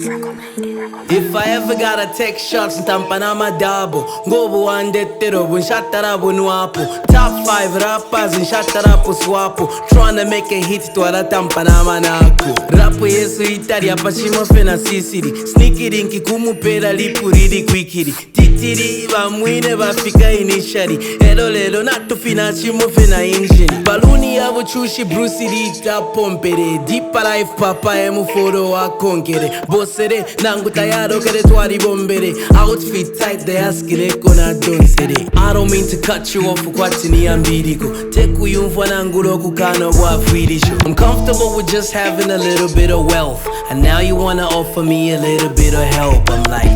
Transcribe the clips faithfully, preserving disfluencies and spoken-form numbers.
If I ever gotta take shots, ntampana madabo Ngobu wandetero, bunshatarabu nuapo Top five rappers, nshatarapu swapo Tryna make a hit, twara tampana manako Rapu yesu itari, apashimo fena sisiri Sneakiri, nkikumupera lipuriri kwikiri Titiri, bamwine bafika initially Elo lelo, natufina chimo fena engine Baluni yabu chushi, Bruce Rita pompere Deepa life, papa emu foro wa konkere Bossere, nangu tayaro kere twari bombere Outfit tight, they askire kona donsere I don't mean to cut you off, ukwati ni ambirigo Teku yumfwa nanguro kukano wa fridisho I'm comfortable with just having a little bit of wealth And now you wanna offer me a little bit of help I'm like,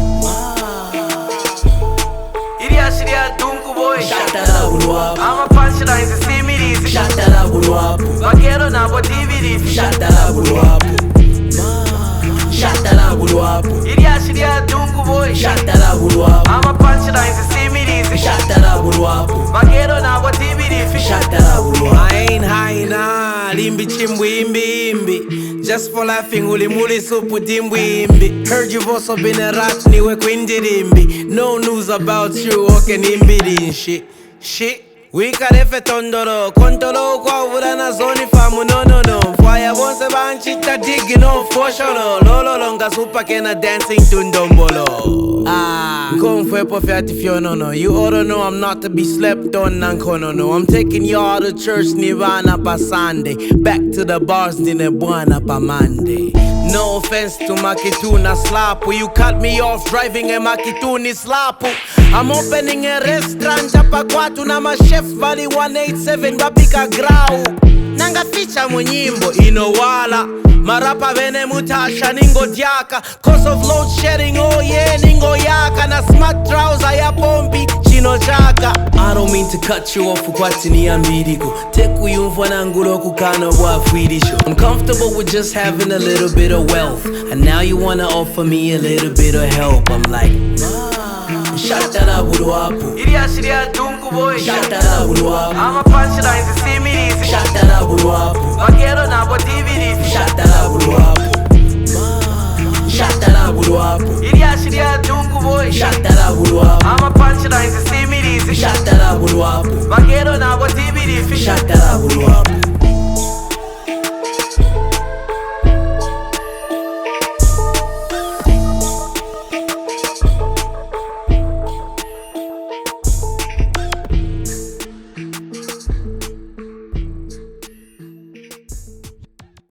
Iriashiriya dunku boy Shatara buluapu I'm a punchlines, you see me easy Shatara buluapu Vaquero na bo T V rifi Shatara buluapu Shatara buluapu Iriashiriya dunku boy Shatara buluapu I'm a punchlines, you see me easy Shatara buluapu Vaquero na bo T V rifi Shatara buluapu I ain't high na Limbi chimbwi imbi imbi Just for laughing ulimuli supu dimbwi imbi Heard you've also been a rat niwe kwindirimbi No news about you oke nimbiri shit Shit Wikarefe tondoro Kontolo kwa ura na zoni famu no no no Fwaya bonse banchita digi no fosholo Lolo longa supa kena dancing tundombolo Ah Kung fwe po fiati fiono no You oughta know I'm not to be slept on nankono no I'm taking y'all to church nirvana pa Sunday Back to the bars dine buana pa Monday No offense to Makituna Slapu You cut me off driving a Makituni Slapu I'm opening a restaurant hapa kwatu na ma chef Valley one eighty-seven babika grau Nanga ficha munyimbo inowala Marapa vene mutasha ningo diaka Cause of load shedding oh yeah ningo yaka Na smart trouser ya pompi chino chaka I don't mean to cut you off ukwati ni ambirigo Teku yumfwa nanguro kukano wa fridisho I'm comfortable with just having a little bit of wealth And now you wanna offer me a little bit of help I'm like Shatara buluapu Iriashiriya dunku boy Shatara buluapu I'm a punchlines, you see me easy Shatara buluapu Vaquero na bo T V rifi Shatara buluapu Shatara buluapu Iriashiriya dunku boy Shatara buluapu I'm a punchlines, you see me easy Shatara buluapu Vaquero na bo T V rifi Shatara buluapu